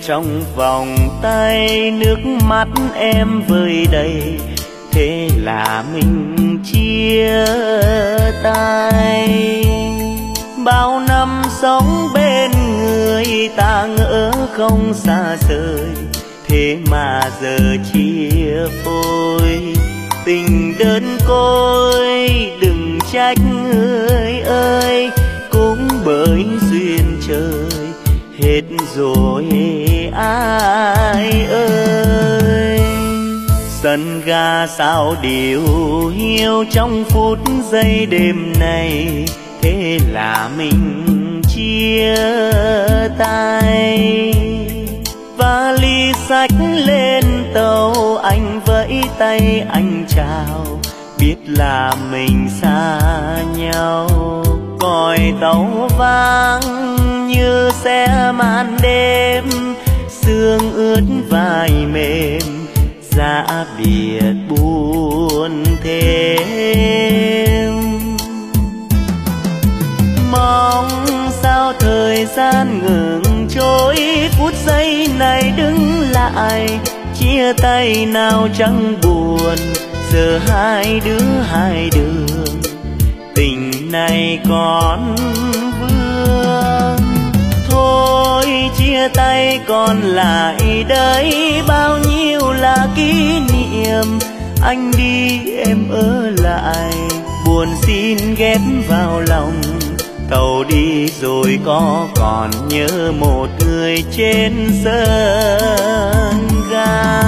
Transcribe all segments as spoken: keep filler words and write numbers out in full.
trong vòng tay, nước mắt em vơi đầy, thế là mình chia tay. Bao năm sống bên người ta ngỡ không xa rời, thế mà giờ chia phôi. Tình đơn côi đừng trách người ơi, cũng bởi duyên trời hết rồi ai ơi. Sân ga sao điều hiu trong phút giây đêm này, thế là mình chia tay. Vali xách lên tàu, anh vẫy tay anh chào, biết là mình xa nhau. Còi tàu vang như xe màn đêm, sương ướt vai mềm, giá biệt buồn thêm. Mong sao thời gian ngừng trôi, phút giây này đứng lại, chia tay nào chẳng buồn, giờ hai đứa hai đường, tình này còn vương. Thôi chia tay còn lại đây bao nhiêu là kỷ niệm, anh đi em ở lại, buồn xin ghép vào lòng. Tàu đi rồi có còn nhớ một người trên sân ga.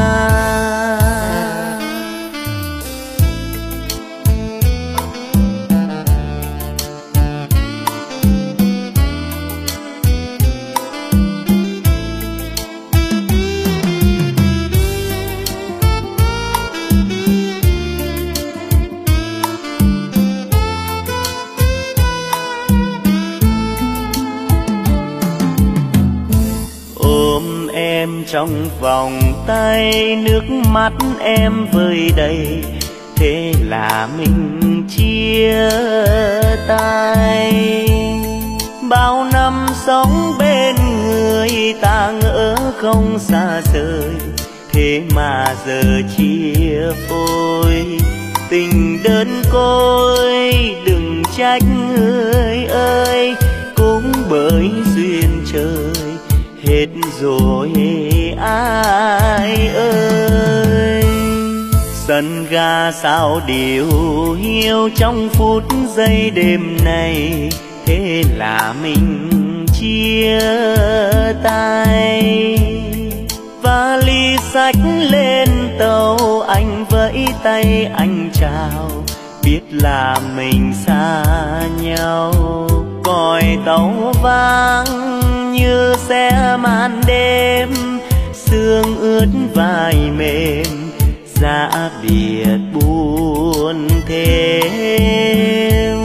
Em trong vòng tay, nước mắt em vơi đầy, thế là mình chia tay. Bao năm sống bên người ta ngỡ không xa rời, thế mà giờ chia phôi. Tình đơn côi đừng trách người ơi, cũng bởi duyên trời hết rồi ai ơi. Sân ga sao điều hiu trong phút giây đêm này, thế là mình chia tay. Vali xách lên tàu, anh vẫy tay anh chào, biết là mình xa nhau. Còi tàu vang như xe màn đêm, sương ướt vai mềm, giá biệt buồn thêm.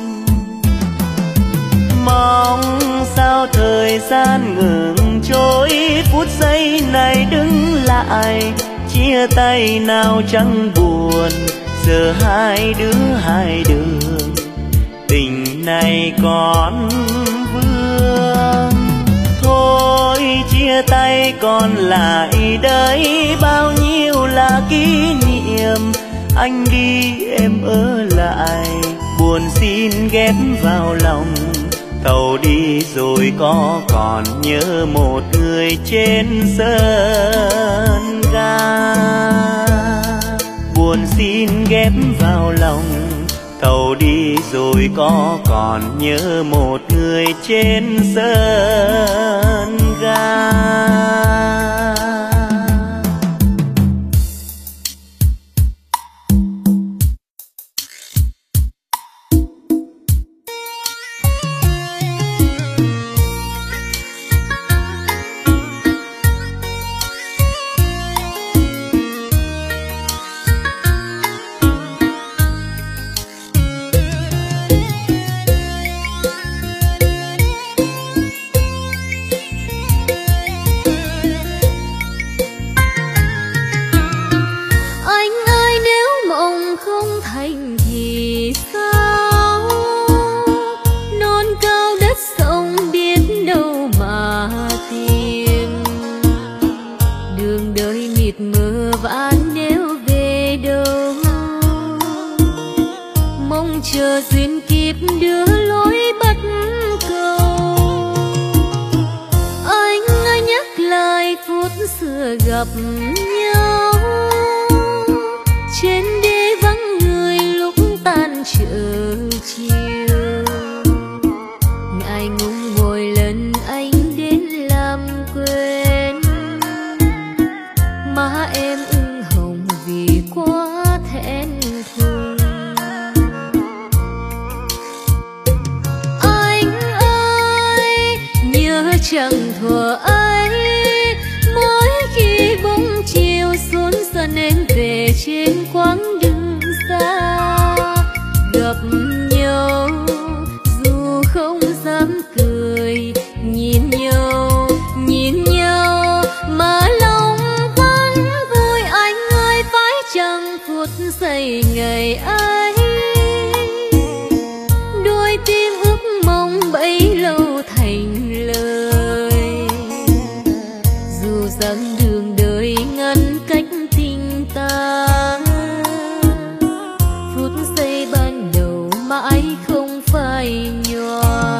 Mong sao thời gian ngừng trôi, phút giây này đứng lại, chia tay nào chẳng buồn, giờ hai đứa hai đường, tình này còn vương. Thôi chia tay còn lại đây bao nhiêu là kỷ niệm, anh đi em ở lại, buồn xin ghép vào lòng. Tàu đi rồi có còn nhớ một người trên sân ga, buồn xin ghép vào lòng. Tàu đi rồi có còn nhớ một người trên sân ga. đường đời mịt mờ và anh nếu về đâu, mong chờ duyên kiếp đưa lối bắt cầu. Anh ơi nhắc lại phút xưa gặp nhau, trên đê vắng người lúc tan chợ chiều. Ngại ngùng mỗi lần anh đến làm quên, má em ửng hồng vì quá thẹn thùng. Anh ơi nhớ chẳng thuở ấy, mỗi khi bóng chiều xuống dần em về trên quãng đường xa. Gặp nhau dù không dám cười, nhìn nhau nhìn nhau mà lòng vẫn vui. Anh ơi phải chăng phút giây ngày ấy, đôi tim ước mong bấy lâu thành lời. Dù rằng đường đời ngăn cách tình ta, phút giây ban đầu mãi không phai nhòa.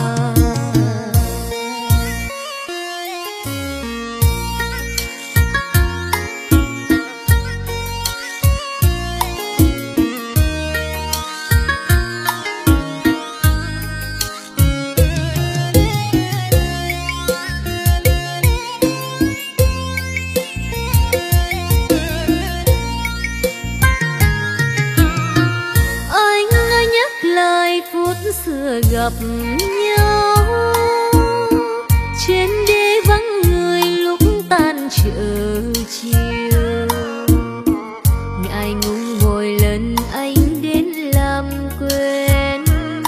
Xưa gặp nhau, trên đê vắng người lúc tan chợ chiều. Ngại ngùng mỗi lần anh đến làm quên,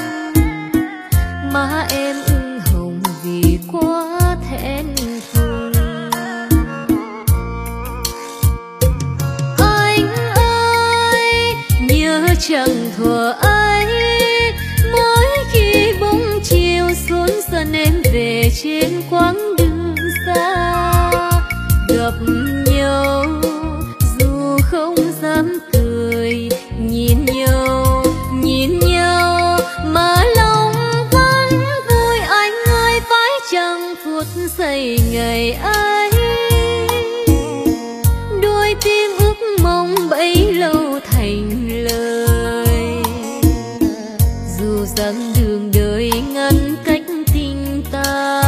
má em ửng hồng vì quá thẹn thùng. Anh ơi nhớ chẳng thuở ấy, mỗi khi bóng chiều xuống dần em về trên quãng đường xa. Gặp nhau dù không dám cười, nhìn nhau nhìn nhau mà lòng vẫn vui. Anh ơi phải chăng phút giây ngày ấy, đôi tim ước mong bấy lâu thành lời. Dù rằng đường đời ngăn cách tình ta,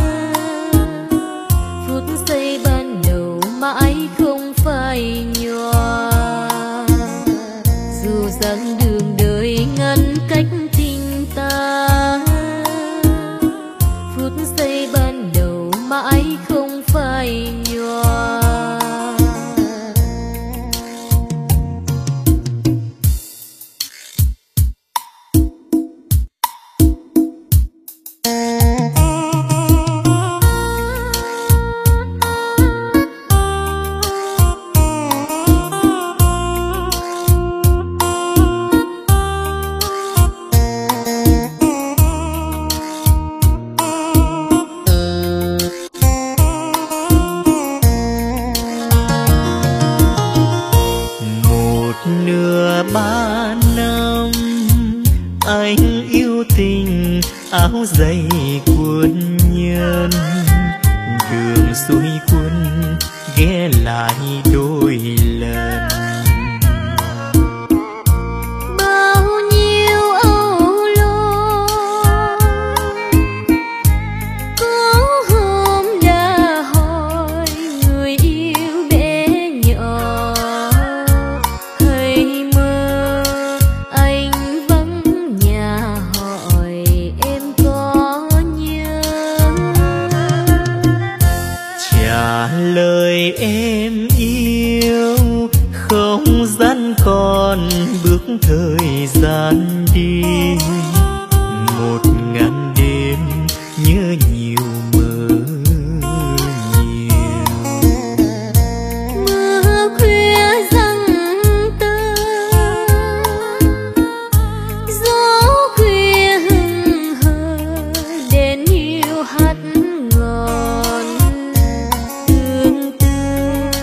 phút giây ban đầu mãi không phai nhòa. Dù rằng đường đời ngăn cách tình ta, phút giây ban đầu mãi không phai nhòa. Áo dày quân nhân, đường xuôi quân ghé lại đôi lần. Bao nhiêu âu lo, có hôm đã hỏi người yêu bé nhỏ, hay mơ anh vắng nhà hỏi em có nhớ. Trả lời em yêu, không gian còn bước thời gian đi. Một ngàn đêm nhớ nhiều mơ nhiều. Mưa khuya răng tơ, gió khuya hừng hờ, đèn hiu hắt ngọn. Tương tư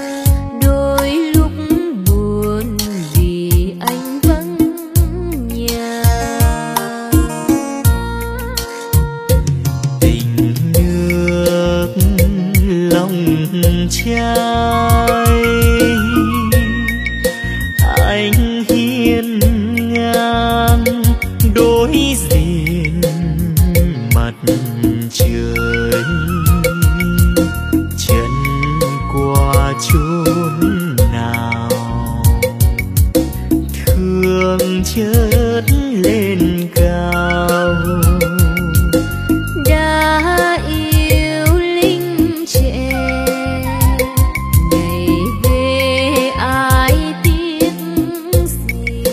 Anh hiên ngang đối diện mặt trời, chân qua chốn nào thương chợt lên cao. Đã yêu linh trẻ ngày về ai tiếc gì,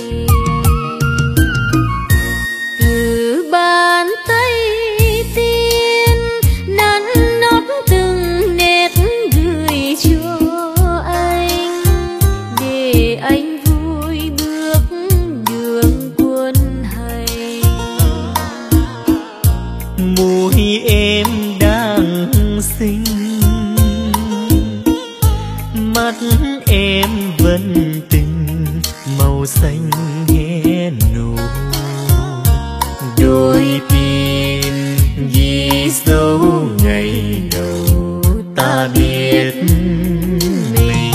từ bàn tay tiên nắn nót từng nét gửi cho anh, để anh vui bước đường quân hành. Môi em đang xinh, mắt em vẫn tình màu xanh hé nụ. Đôi tim ghi dấu ngày đầu ta biết mình.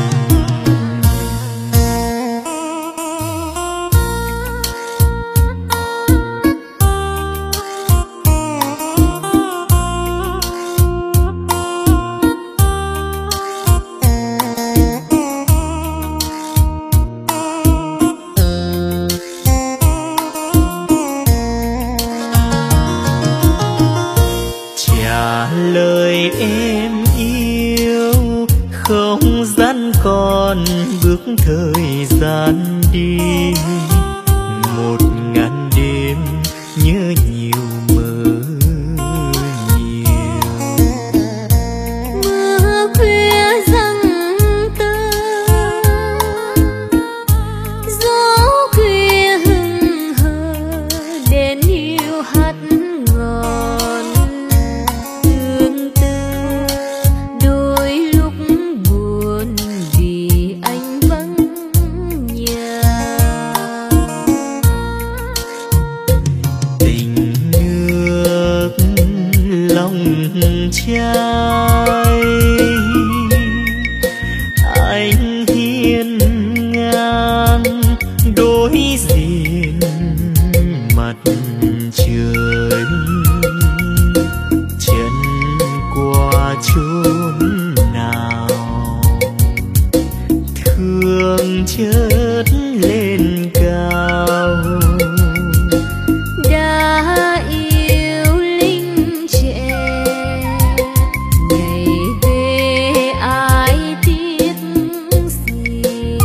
Trả lời em yêu không gian còn bước thời gian đi. Một ngàn đêm nhớ nhiều mơ nhiều. Mưa khuya răng tơ, gió khuya hừng hờ, đèn hiu hắt ngọn. Tương tư đôi lúc buồn vì anh vắng nhà. Tình nước lòng trai anh hiên ngang đối diện mặt trời, chân qua chốn nào thương chợt lên cao. Đã yêu linh trẻ ngày về ai tiếc gì,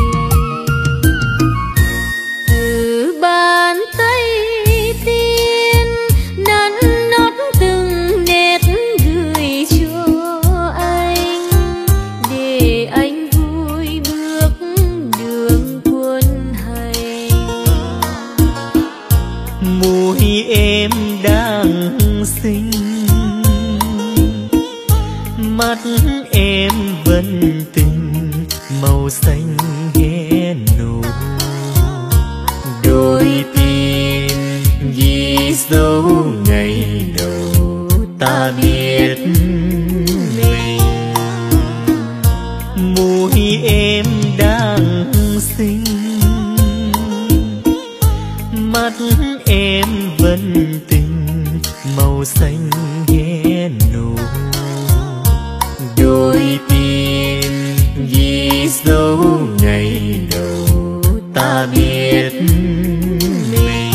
từ bàn tay tiên nắn nót từng nét gửi cho anh, để anh vui bước đường quân hành. Môi em đang xinh, mắt em vẫn tình màu xanh hé nụ. Đôi tim ghi dấu ngày đầu ta biết mình. Môi em đang xinh, mắt em vẫn tình màu xanh hé nụ. Đôi tim ghi dấu ngày đầu ta biết mình.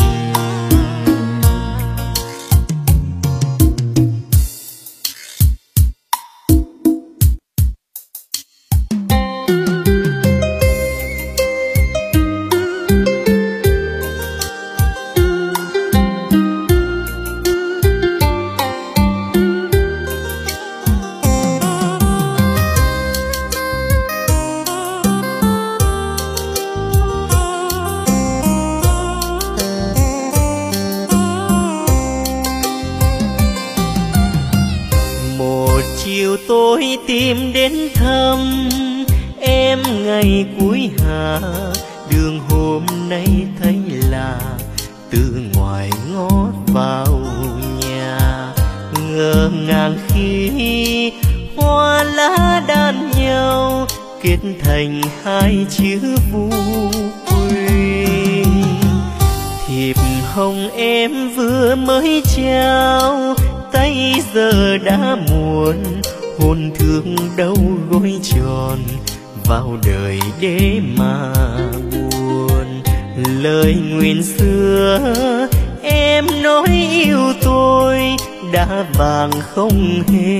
Chiều tôi tìm đến thăm em ngày cuối hạ, đường hôm nay thấy là từ ngoài ngót vào nhà. Ngỡ ngàng khi hoa lá đan nhau kết thành hai chữ Vũ Quy. Thiệp hồng em vừa mới trao, tay giờ đã muộn, hồn thương đâu gối tròn vào đời để mà buồn. Lời nguyện xưa em nói yêu tôi đã vàng không hề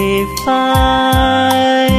phai.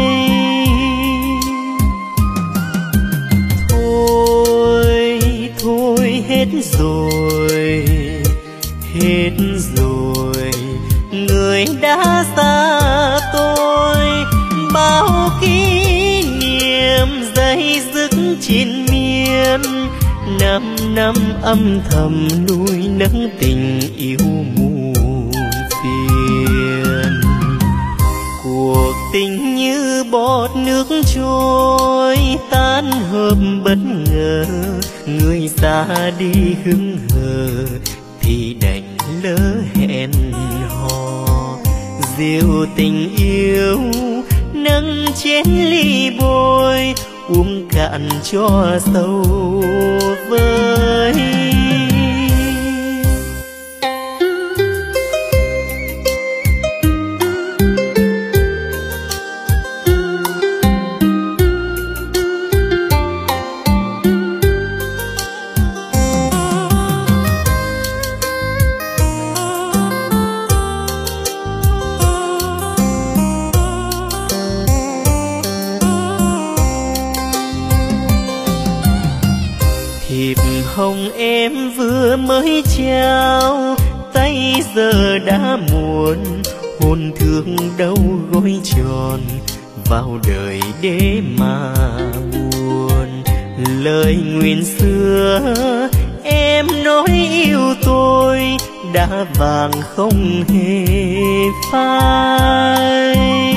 Thôi thôi hết rồi, hết rồi, người đã xa tôi. Bao kỷ niệm dây dứt trên miên, năm năm âm thầm nuôi nấng tình yêu muôn phiền. Cuộc tình như bọt nước trôi tan hợp bất ngờ, người xa đi hững hờ thì đành lỡ hẹn hò. Diệu tình yêu nâng chén ly bôi, uống cạn cho sâu vơi. Hồng em vừa mới trao, tay giờ đã muộn, hồn thương đâu gối tròn vào đời để mà buồn. Lời nguyện xưa em nói yêu tôi đã vàng không hề phai.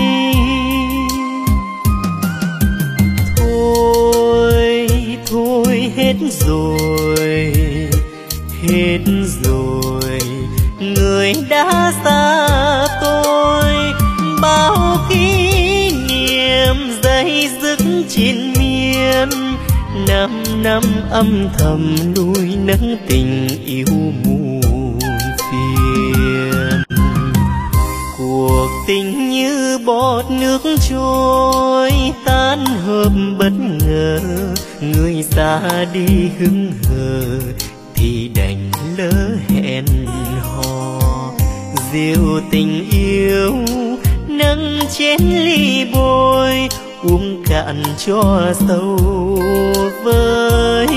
Thôi thôi hết rồi, hết rồi, người đã xa tôi. Bao kỷ niệm dây dứt trên miên, năm năm âm thầm nuôi nấng tình yêu muôn phiền. Cuộc tình như bọt nước trôi tan hợp bất ngờ, người xa đi hững hờ thì đành lỡ hẹn hò. Diệu tình yêu nâng chén ly bôi, uống cạn cho sâu vơi.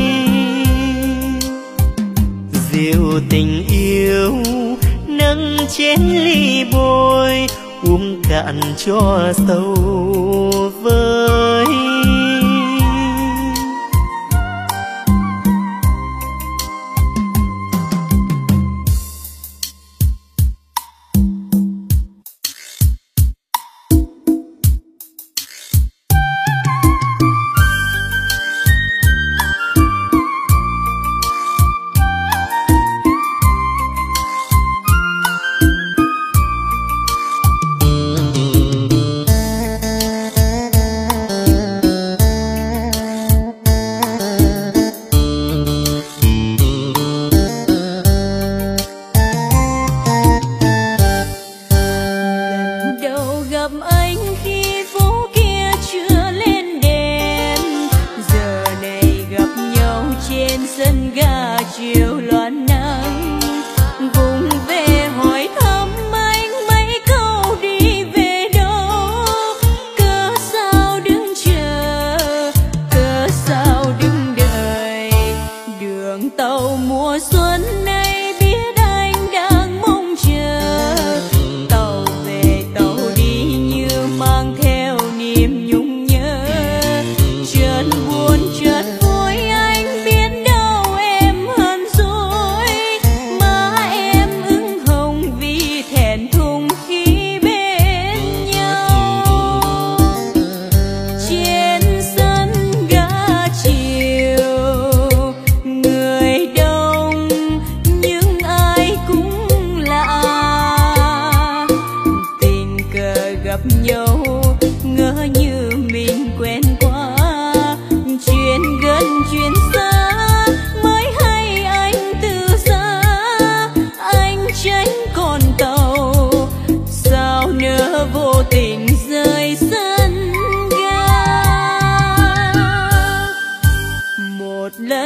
Diệu tình yêu nâng chén ly bôi, uống cạn cho sâu vơi.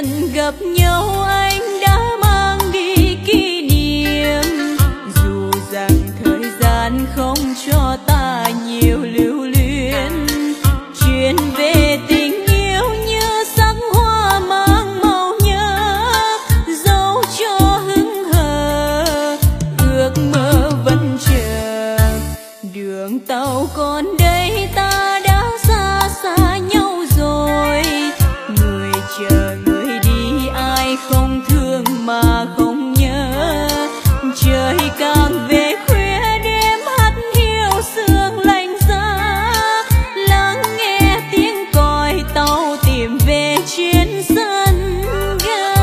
lần gặp nhau anh đã mang đi kỷ niệm, dù rằng thời gian không cho ta nhiều lưu luyến. Chuyện về tình yêu như sắc hoa mang màu nhớ, dấu cho hững hờ ước mơ vẫn chờ. Đường tàu còn đây ta đã xa xa nhau rồi, người chờ người đi ai không thương mà không nhớ. Trời càng về khuya đêm hắt hiu sương lạnh giá, lắng nghe tiếng còi tàu tìm về trên sân ga.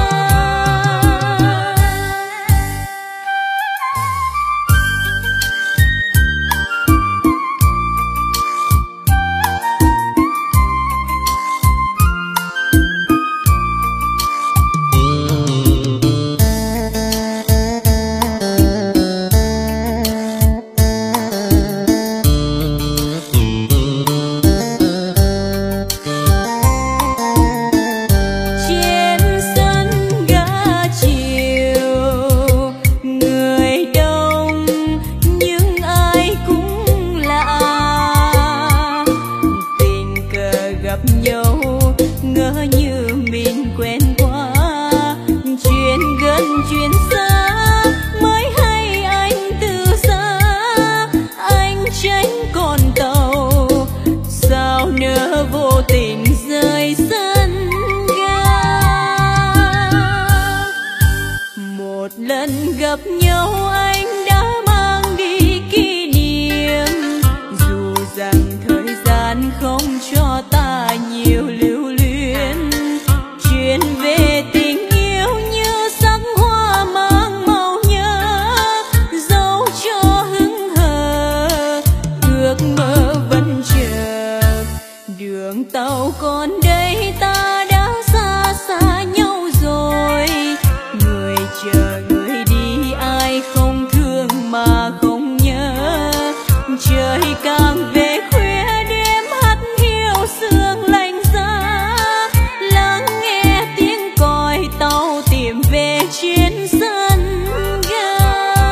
Gặp nhau anh đã mang đi kỷ niệm, dù rằng thời gian không cho ta nhiều lưu luyến. Chuyện về tình yêu như sắc hoa mang màu nhớ, dấu cho hững hờ ước mơ vẫn chờ. Đường tàu còn đây ta đã xa xa nhau rồi, người chờ người đi ai không thương mà không nhớ. Trời càng về khuya đêm hắt hiu sương lạnh giá, lắng nghe tiếng còi tàu tìm về trên sân ga.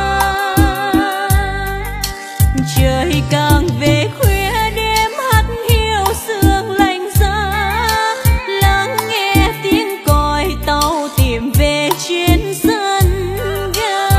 Trời càng về khuya đêm hắt hiu sương lạnh giá, lắng nghe tiếng còi tàu tìm về trên sân ga.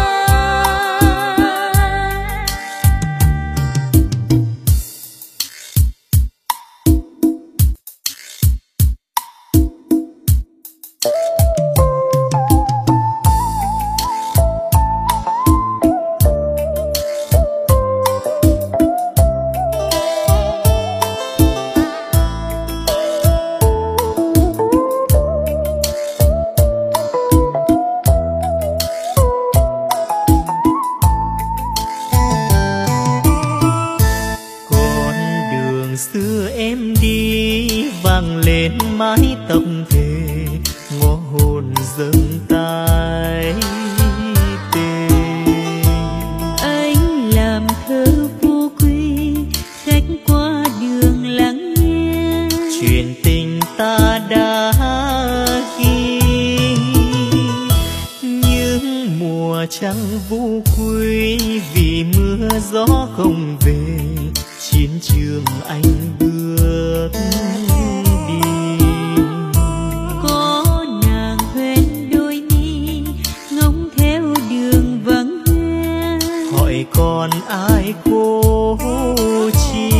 mái tóc thề ngõ hồn dâng tay tê. Anh làm thơ vô quy khách qua đường lắng nghe chuyện tình ta đã ghi. Nhưng mùa trăng vũ quy vì mưa gió không về, chiến trường anh bước đi. Có nàng hoen đôi mi ngóng theo đường vắng hoe, hỏi còn ai cô chi.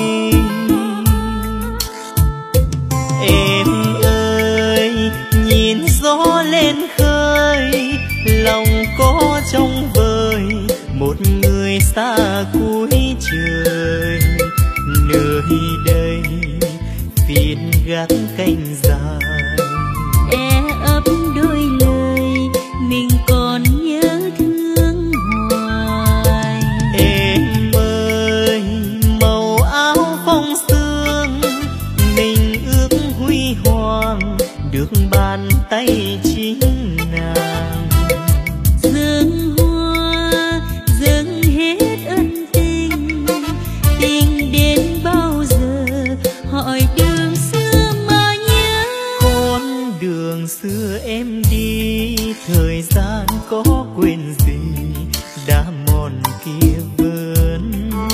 Em ơi nhìn gió lên khơi, lòng có trong vời một người xa cuối trời. Nơi đây phiên gác canh dài, e ấp đôi lời mình còn nhớ thương hoài. Em ơi màu áo phong sương mình ước huy hoàng, được bàn tay chính nàng. Dâng hoa dâng hết ân tình, tình đến bao giờ hỏi đường xưa mà nhớ. Con đường đường xưa em đi, thời gian có quên gì đã mòn kia vẫn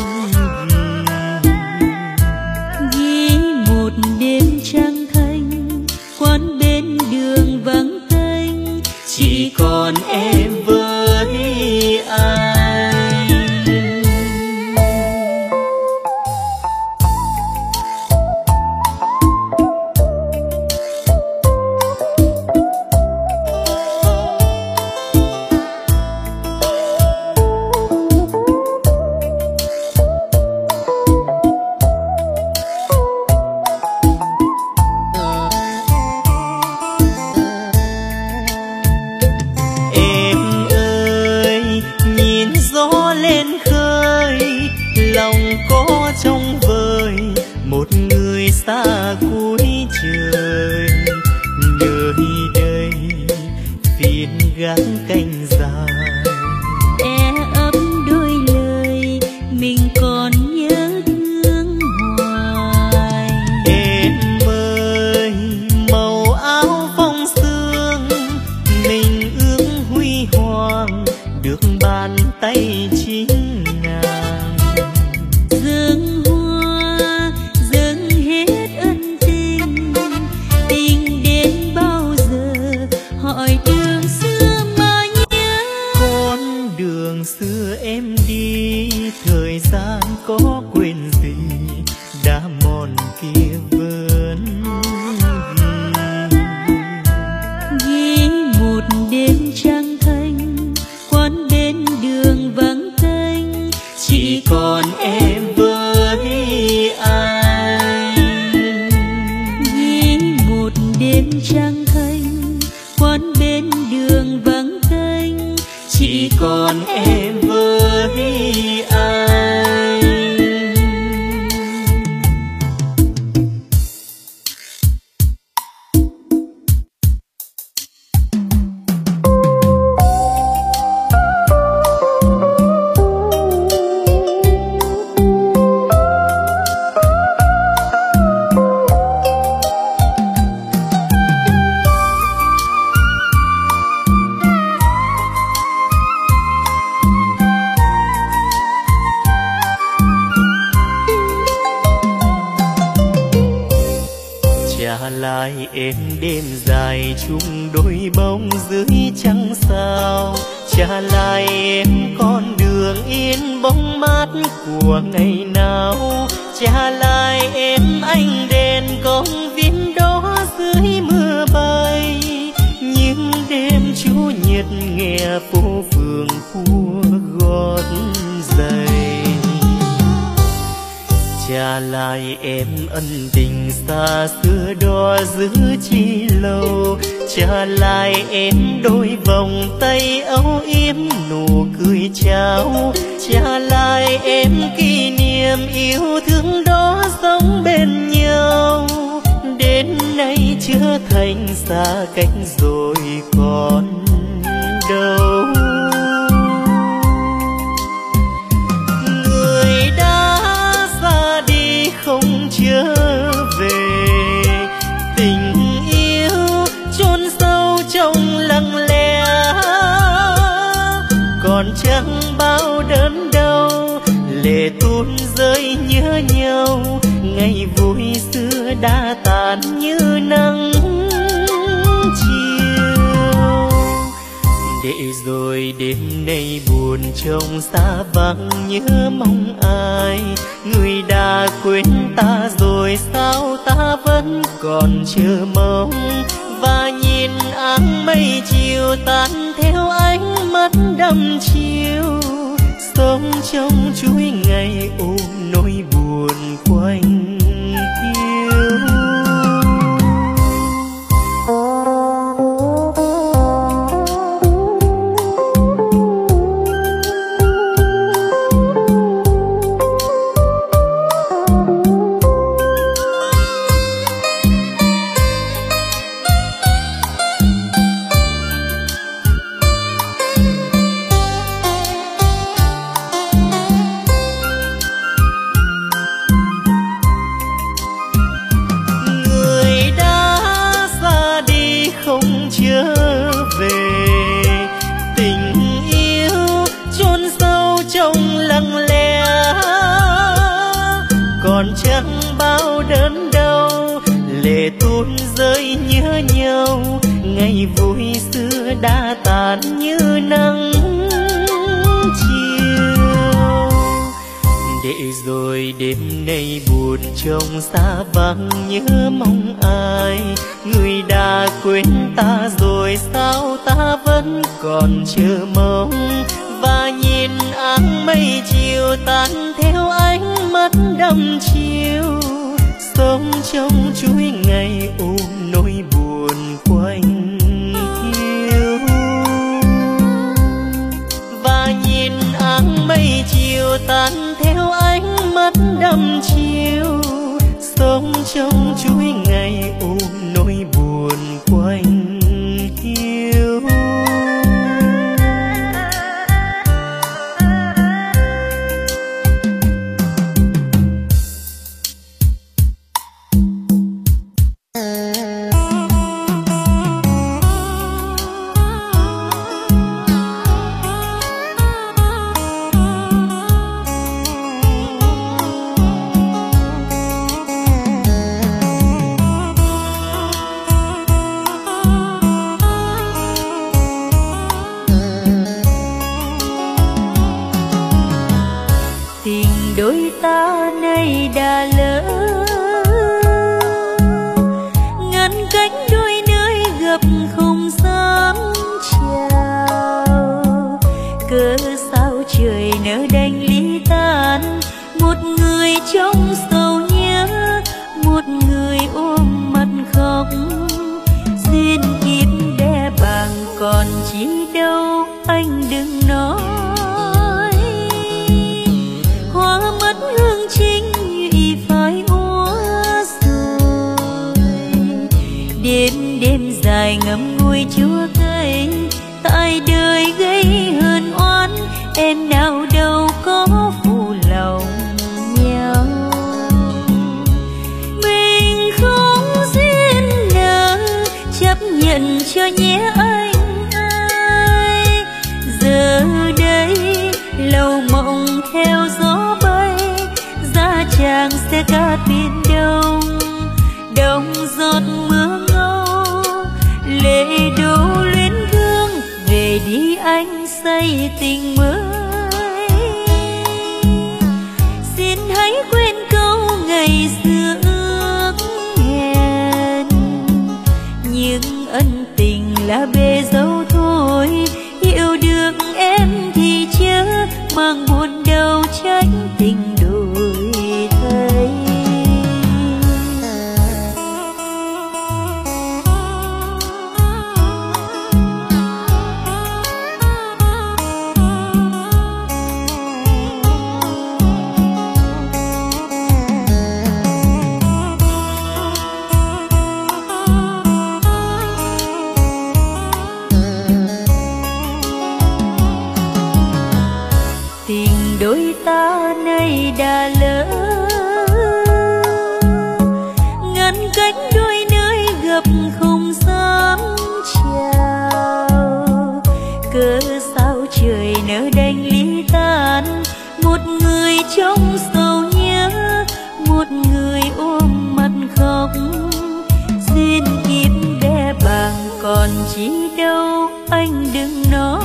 ghi. Ghi một đêm trăng thanh, quán bên đường vắng tênh, chỉ còn em với ai. Trong vời một người xa cuối trời, nơi đây phiên gắng canh dài. e ấm đôi lời mình còn nhớ thương hoài. Em ơi màu áo phong sương mình ước huy hoàng, được bàn tay chính nàng. Dâng hoa dâng hết ân tình, tình đến bao giờ hỏi đường xưa mà nhớ. Con đường xưa em đi, thời gian có quên gì đã mòn kia vẫn ghi. Ghi một đêm trăng thanh, quán bên đường vắng tênh, chỉ còn em với ai. ghi một đêm trăng thanh, quán bên đường vắng tênh, chỉ còn em với ai. Trả lại em đêm dài chung đôi bóng dưới trăng sao. Trả lại em con đường yên bóng mát của ngày nào. Trả lại em ánh đèn công viên đó dưới mưa bay. Những đêm Chủ nhật nghe phố phường khua gót giày. Trả lại em ân tình xa xưa đó giữ chi lâu. Trả lại em đôi vòng tay âu yếm nụ cười chào. Trả lại em kỷ niệm yêu thương đó sống bên nhau. Đến nay chưa thành xa cách rồi còn đâu. Người đã ra đi không trở về, tình yêu chôn sâu trong lặng lẽ. Còn chẳng bao đớn đau, lệ tuôn rơi nhớ nhau. Ngày vui xưa đã tàn như nắng chiều. Để rồi đêm nay buồn trông xa vắng nhớ mong ai. Người đã quên ta rồi sao ta vẫn còn chờ mong. Và nhìn áng mây chiều tan theo ánh mắt đăm chiều. Sống trong chuỗi ngày ôm nỗi buồn quanh hiu. ngày vui xưa đã tàn như nắng chiều. Để rồi đêm nay buồn trông xa vắng nhớ mong ai, người đã quên ta rồi sao ta vẫn còn chờ mong. Và nhìn áng mây chiều tan theo ánh mắt đăm chiều, sống trong chuỗi ngày ôm nỗi buồn quanh hiu. Và nhìn áng mây chiều tan theo ánh mắt đăm chiều, sống trong chuỗi ngày ôm nỗi buồn quanh hiu. Đôi ta nay đã lỡ, ngăn cách đôi nơi gặp không dám chào. Cớ sao trời nỡ đành ly tan, một người trong sầu nhớ, một người ôm mặt khóc. Duyên kiếp đe bàng còn chi đâu anh đừng nói. Hương chính nhụy phai úa rồi, đêm đêm dài ngậm ngùi chua cay. Tại đời gây hờn oán, em nào đâu có phụ lòng nhau. Mình không duyên nợ, chấp nhận cho nhé anh ai. Giờ đây lâu mộng theo gió bay, chàng sẽ cát biển đông, đông giọt mưa ngâu. Lệ đổ luyến thương, về đi anh say tình mới. Xin hãy quên câu ngày xưa ước hẹn, những ân tình là bề dâu thôi. Yêu được em thì chớ mang buồn đau trách tình đổi thay. Tình đôi ta nay đã lỡ, ngăn cách đôi nơi gặp không dám chào. Cớ sao trời nỡ đành ly tan, một người trong sầu nhớ, một người ôm mặt khóc. Duyên kiếp đe bàng còn chi đâu anh đừng nói.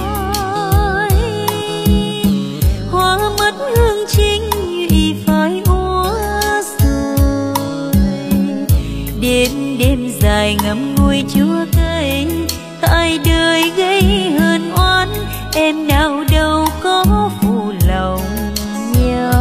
Hoa mất hương chính nhụy phai úa rồi, đêm đêm dài ngậm ngùi chua cay. Tại đời gây hờn oán, em nào đâu có phụ lòng nhau.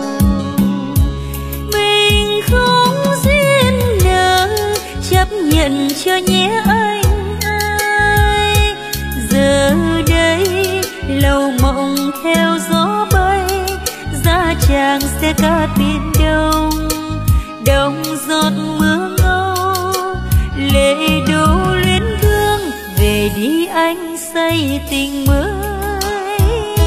Mình không duyên nợ, chấp nhận cho nhé anh ai. Giờ đây lâu mộng theo gió bay, giá chàng sẽ cát biển đông, đông giọt mưa ngâu. Lệ đổ luyến thương, về đi anh say tình mới.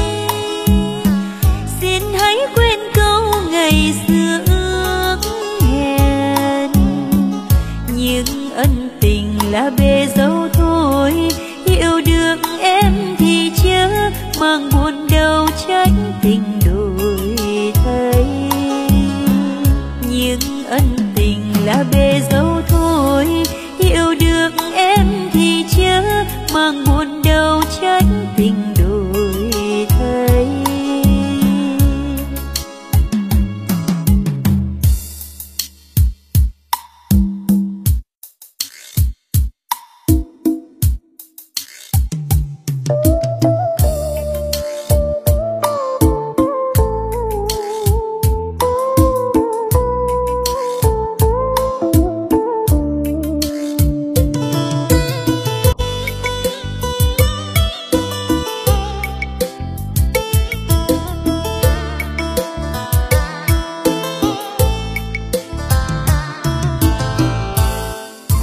Xin hãy quên câu ngày xưa ước hẹn, những ân tình là bề dâu thôi. Yêu được em thì chớ mang buồn đau trách tình đổi thay. Nhưng ân tình là bề dâu thôi, yêu được em thì chớ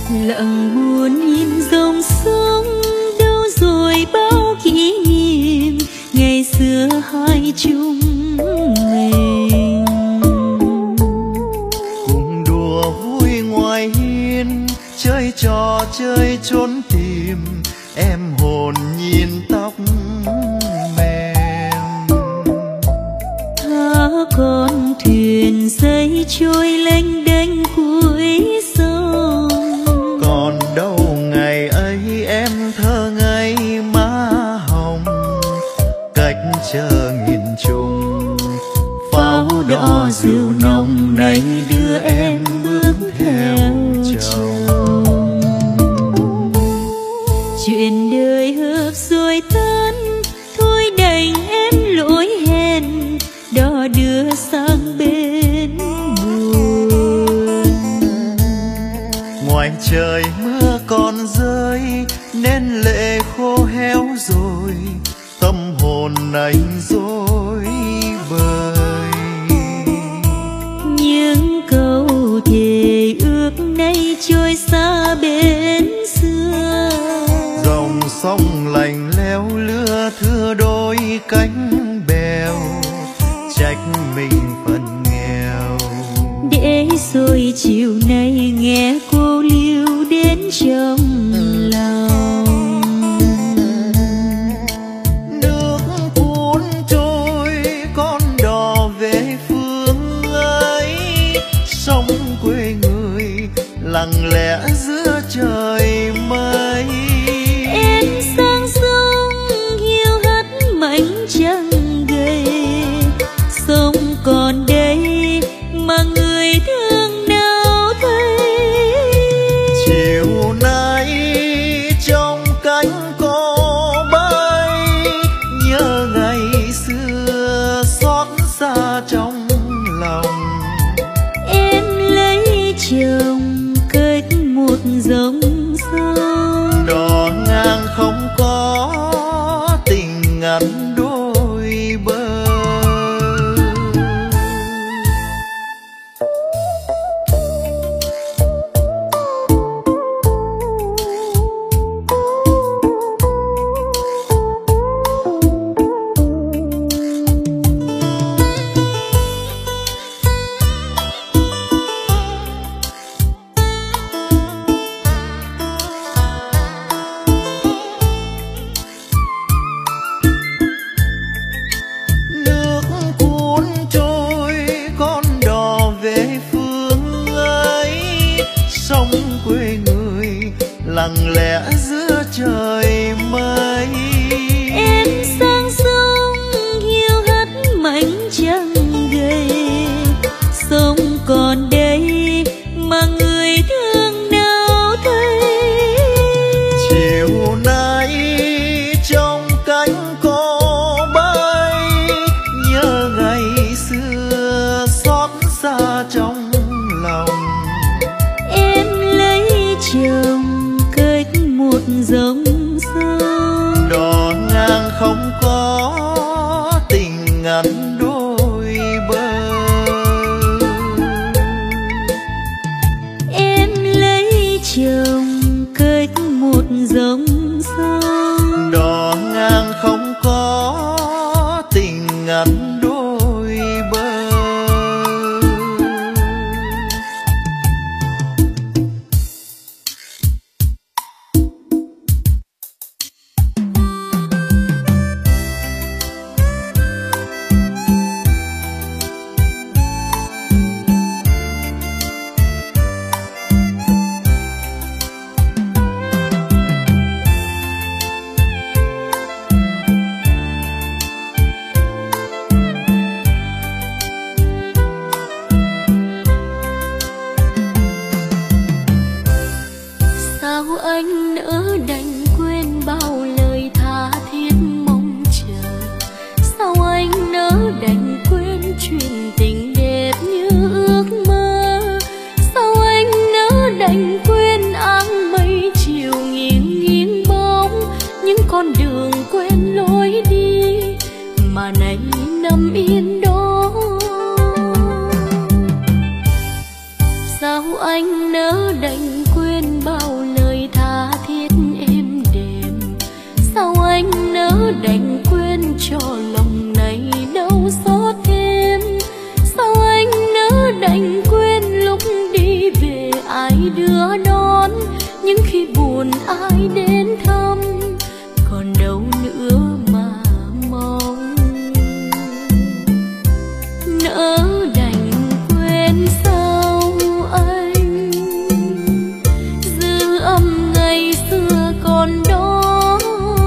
lặng buồn nhìn dòng sông, đâu rồi bao kỷ niệm ngày xưa hai chúng mình. Cùng đùa vui ngoài hiên, chơi trò chơi trốn tìm, em hồn nhìn tóc mềm. Thả con thuyền dây trôi lênh đênh cuối sông, còn đâu ngày ấy em thơ ngây má hồng, cách chờ nghìn trùng pháo đỏ rượu nồng nay đưa em bước theo chồng. Chuyện đời hợp rồi tan, thôi đành em lỗi hẹn, đò đưa sang bên buồn. Ngoài trời mưa còn rơi nên lệ khô héo rồi, tâm hồn anh dối bời. Những câu thề ước nay trôi xa bên xưa, dòng sông lạnh lẽo lưa thưa đôi cánh bèo, trách mình phần nghèo. để rồi chiều nay nghe cô liêu đến trong lòng. Nước cuốn trôi con đò về phương ấy, sông quê người lặng lẽ giữa trời mây. Em sang sông hiu hắt mảnh trăng gầy, sông còn đây mà người thương nào thấy. Chiều nay trong cánh cò bay, nhớ ngày xưa xót xa trong lòng. Em lấy chồng cách một dòng sông, Đò ngang không có tình ngắn đôi bờ. Nước cuốn trôi con đò về phương ấy, sông quê người lặng lẽ giữa trời mây. em sang sông hiu hắt mảnh trăng gầy, sông còn đây mà người thương nào thấy. Chiều nay trong cánh cò bay, nhớ ngày xưa xót xa trong lòng. Em lấy chồng cách một dòng sông, Đò ngang không có tình ngắn đôi bờ. em lấy chồng cách một dòng sông, Đò ngang không có tình ngắn đôi bờ. sao anh nỡ đành quên bao lời tha thiết mong chờ. Sao anh nỡ đành quên chuyện tình đẹp như ước mơ. Sao anh nỡ đành quên áng mây chiều nghiêng nghiêng bóng, những con đường quen lối đi mà nay nằm yên đó. Sao anh nỡ đành quên bao đành quên cho lòng này đau xót thêm. Sao anh nỡ đành quên lúc đi về ai đưa đón, nhưng khi buồn ai đến thăm, còn đâu nữa mà mong. Nỡ đành quên sao anh, dư âm ngày xưa còn đó.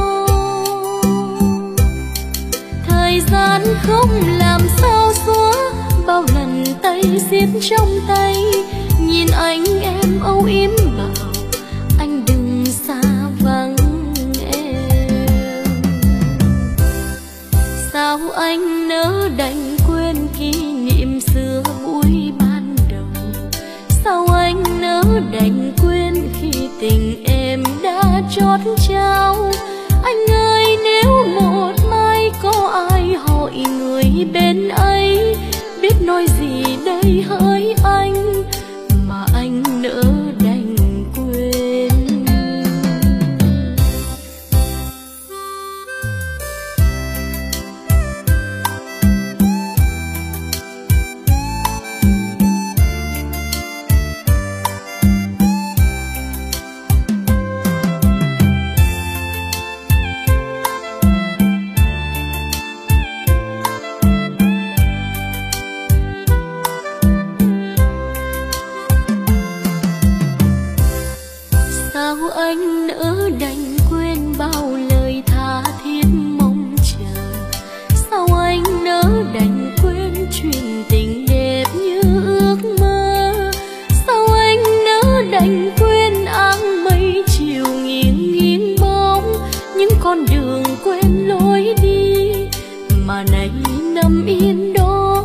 Thời gian không làm sao xóa bao lần tay xiết trong tay, nhìn anh em âu yếm bảo anh đừng xa vắng em. Sao anh nỡ đành quên kỷ niệm xưa buổi ban đầu, sao anh nỡ đành quên khi tình em đã chót trao. Anh ơi nếu một mai có ai hỏi người bên ấy, biết nói gì đây hỡi anh mà anh nỡ đành quên. Anh nỡ đành quên bao lời tha thiết mong chờ, sao anh nỡ đành quên chuyện tình đẹp như ước mơ. Sao anh nỡ đành quên áng mây chiều nghiêng nghiêng bóng, những con đường quen lối đi mà nay nằm yên đó.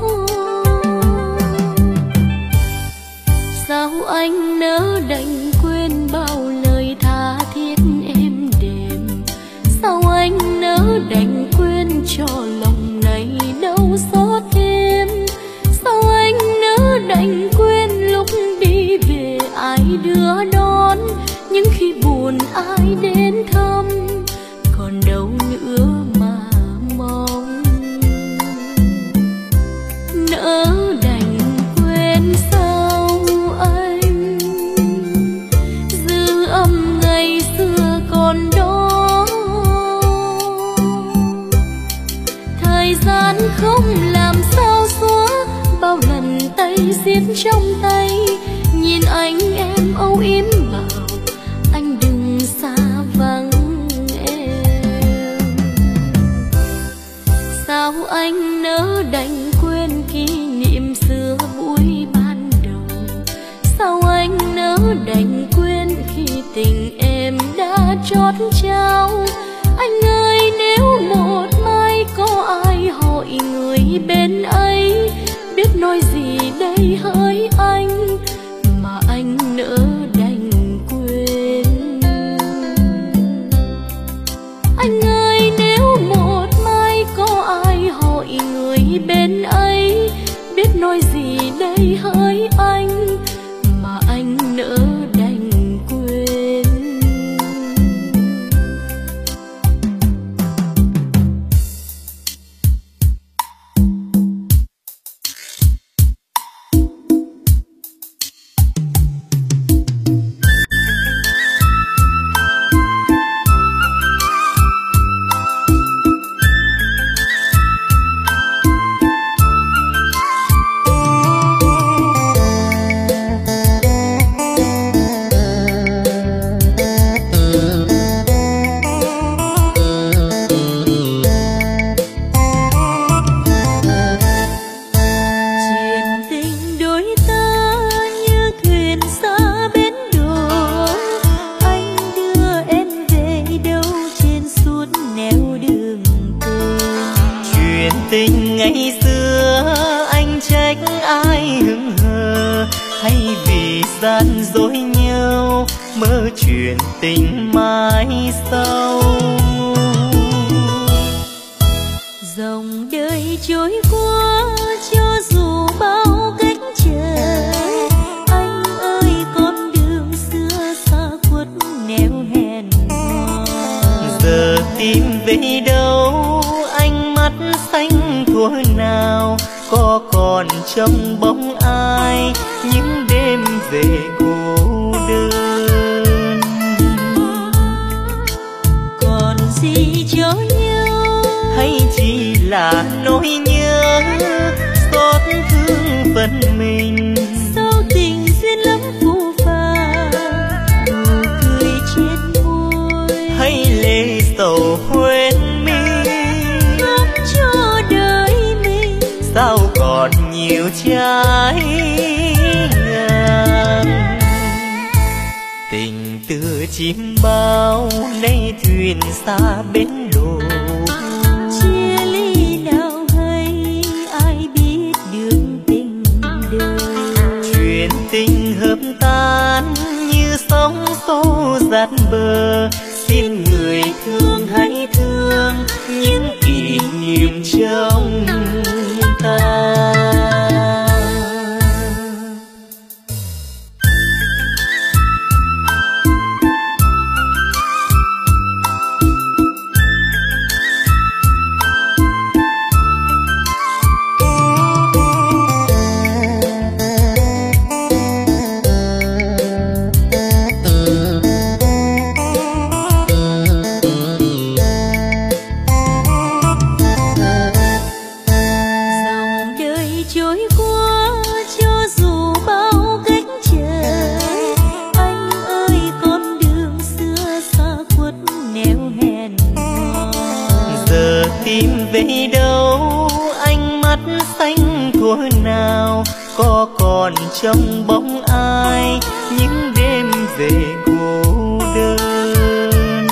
Sao anh nỡ đành quên bao lời tha thiết êm đềm, sao anh nỡ đành quên cho lòng này đau xót thêm. Sao anh nỡ đành quên lúc đi về ai đưa đón, nhưng khi buồn ai đến thăm, còn đâu nữa mà mong. Nỡ đành quên sao anh, dư âm ngày xưa còn đó. Thời gian không làm sao xóa bao lần tay xiết trong tay, nhìn anh em âu yếm bảo anh đừng xa vắng em. Sao anh nỡ đành quên kỷ niệm xưa buổi ban đầu, sao anh nỡ đành quên khi tình em đã chót trao. Anh ơi nếu một mai có ai hỏi người bên ấy, biết nói gì đây hỡi anh mà anh nỡ đành quên. Anh ơi nếu một mai có ai hỏi người bên ấy, biết nói gì đây hỡi anh mà anh nỡ đành quên. gian dối nhau mơ chuyện tình mai sau. Dòng đời trôi qua cho dù bao cách trở, anh ơi con đường xưa xa khuất nẻo hẹn hò. Giờ tìm về đâu còn trong bóng ai những đêm về cô đơn. Còn gì cho nhau hay chỉ là nỗi nhớ xót thương phận mình. sao tình duyên lắm phù phàng, nụ cười trên môi hay lệ sầu hoen mi ngắm cho đời mình. sao còn nhiều trái ngang. Tình từ chim bao nay thuyền xa bến đổ, chia ly nào hay ai biết đường tình đời. chuyện tình hợp tan như sóng xô dạt bờ. Xin người thương hãy thương những kỷ niệm trong ta. Tìm về đâu ánh mắt xanh thuở nào, có còn trong bóng ai những đêm về cô đơn.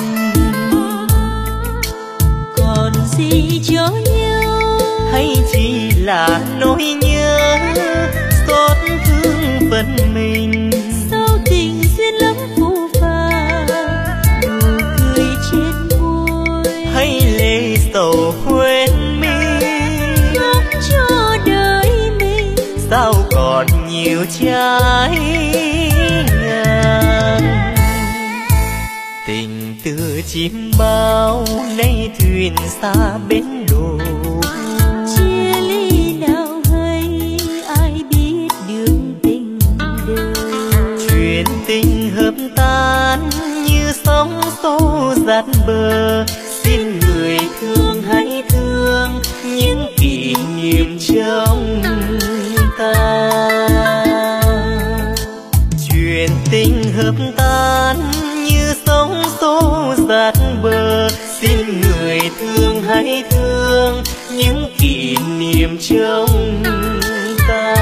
Còn gì cho nhau hay chỉ là nỗi nhớ xót thương phận mình. sao tình duyên lắm phù phàng, nụ cười trên môi hay lệ sầu hoen mi ngắm cho đời mình. sao còn nhiều trái ngang. Tình từ chim bao nay thuyền xa bến đổ, chia ly nào hay ai biết đường tình đời. chuyện tình hợp tan như sóng xô dạt bờ. Xin người thương hãy thương những kỷ niệm trong ta. Chuyện tình hợp tan như sóng xô dạt bờ. Xin người thương hãy thương những kỷ niệm trong ta.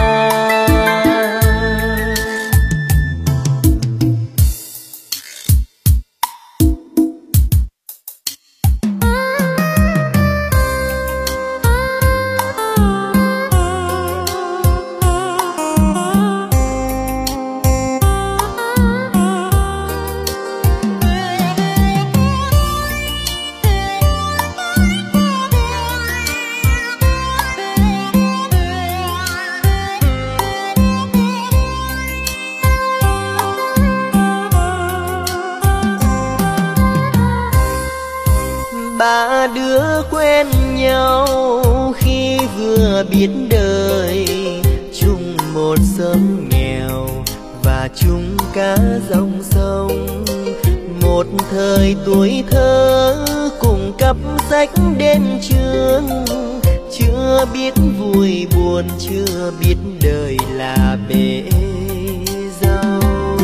Ba đứa quen nhau khi vừa biết đời, chung một xóm nghèo và chung cả dòng sông. Một thời tuổi thơ cùng cặp sách đến trường, chưa biết vui buồn, chưa biết đời là bể dâu.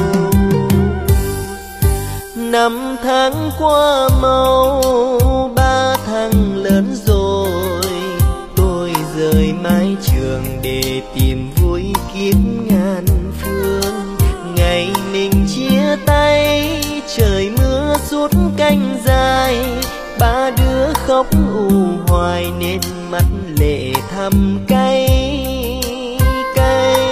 Năm tháng qua mau, ba thằng lớn rồi, tôi rời mái trường để tìm vui kiếm ngàn phương. Ngày mình chia tay, trời mưa suốt canh dài, ba đứa khóc u hoài nên mắt lệ thầm cay cay.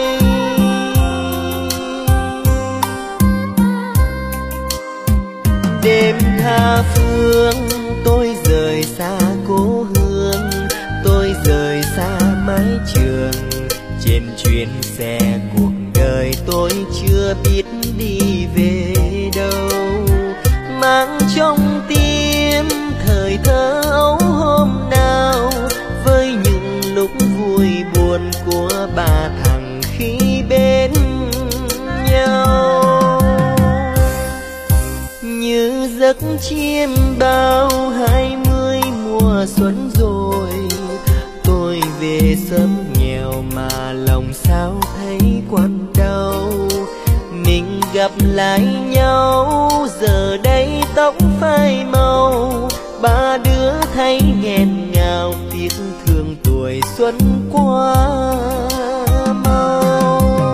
Đêm tha phương tôi rời xa cố hương, tôi rời xa mái trường. Trên chuyến xe cuộc đời tôi chưa biết đi về đâu, mang trong tim thời thơ ấu hôm nào với những lúc vui buồn của chim bao hai mươi mùa xuân rồi, tôi về sớm nghèo mà lòng sao thấy quặn đau. Mình gặp lại nhau giờ đây tóc phai màu, ba đứa thấy nghẹn ngào tiếc thương tuổi xuân qua mau.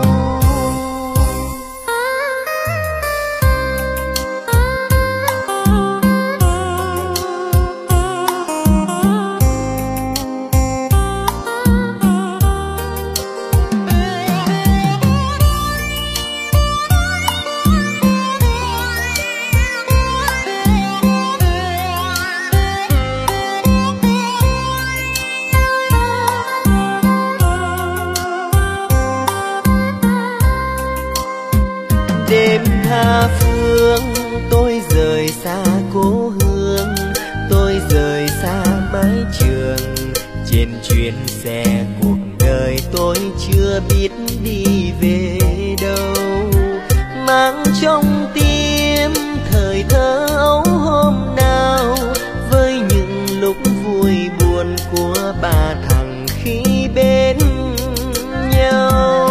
Đêm tha phương tôi rời xa cố hương, tôi rời xa mái trường. Trên chuyến xe cuộc đời tôi chưa biết đi về đâu, mang trong tim thời thơ ấu hôm nào, với những lúc vui buồn của ba thằng khi bên nhau.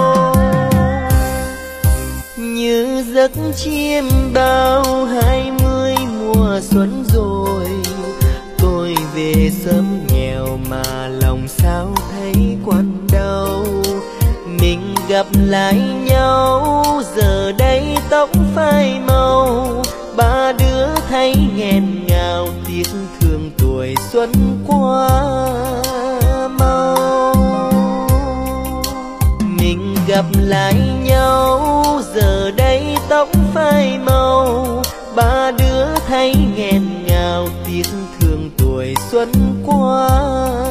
Như giấc chim bao hai mươi mùa xuân rồi, tôi về sớm nghèo mà lòng sao thấy quặn đau. Mình gặp lại nhau giờ đây tóc phai màu, ba đứa thấy nghẹn ngào tiếc thương tuổi xuân qua mau. Mình gặp lại nhau giờ đây tóc phai màu, ba đứa thấy nghẹn ngào tiếc thương tuổi xuân qua